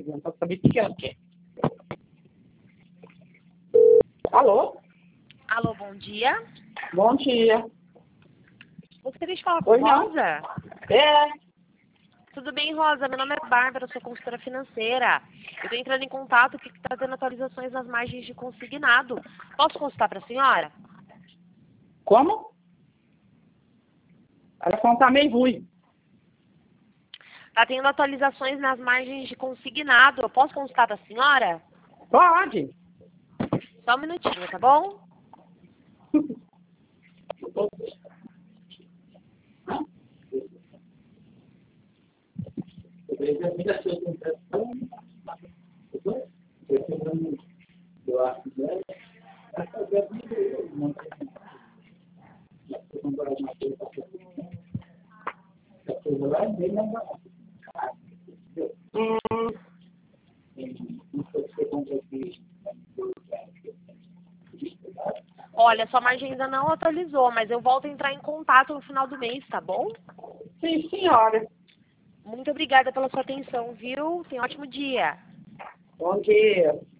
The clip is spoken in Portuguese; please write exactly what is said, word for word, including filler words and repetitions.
não pra saber o que ela quer. Alô? Alô, bom dia. Bom dia. Gostaria de falar com Oi, não? Rosa? É, Tudo bem, Rosa? Meu nome é Bárbara, sou consultora financeira. Eu estou entrando em contato porque está tendo atualizações nas margens de consignado. Posso consultar para a senhora? como? A ligação tá meio ruim. Está tendo atualizações nas margens de consignado. Eu posso consultar para a senhora? Pode. Só um minutinho, tá bom? Hum, Olha, sua margem ainda não atualizou, mas eu volto a entrar em contato no final do mês, tá bom? sim, senhora. Muito obrigada pela sua atenção, viu? Tenha um ótimo dia. Bom dia.